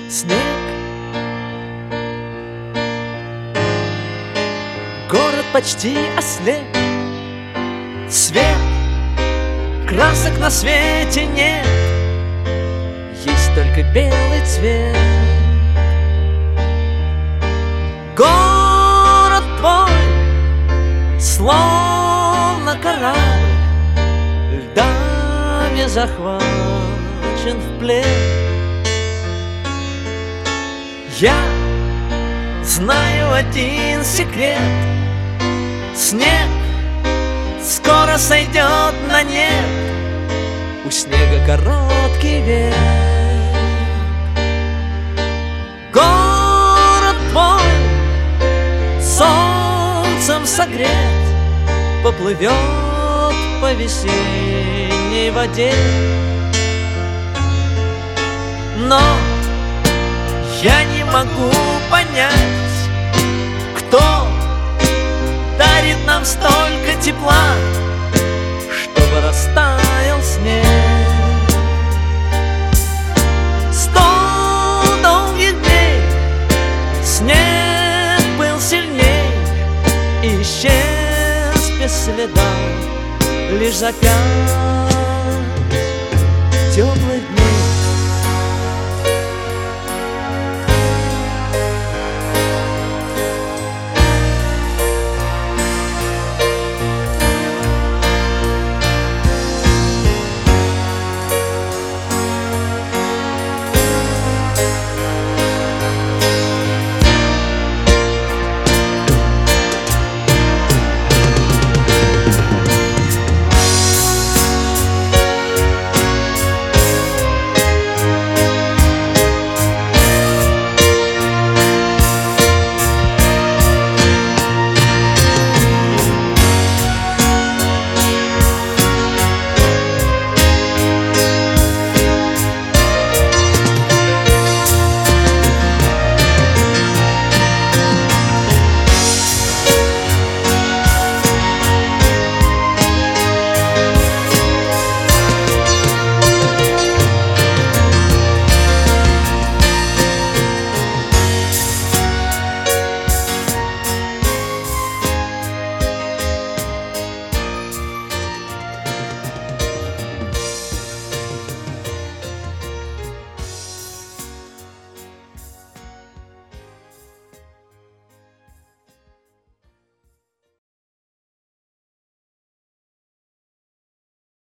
снег. Город почти ослеп, свет, красок на свете нет, есть только белый цвет. Город твой, словно корабль, льдами захвачен в плен. Я знаю один секрет: снег скоро сойдет на нет, у снега короткий век. Город твой, солнцем согрет, поплывет по весенней воде. Но я не могу понять, кто дарит нам столько тепла, чтобы растаял снег. 100 долгих дней снег был сильней и исчез без следа, лишь закат теплый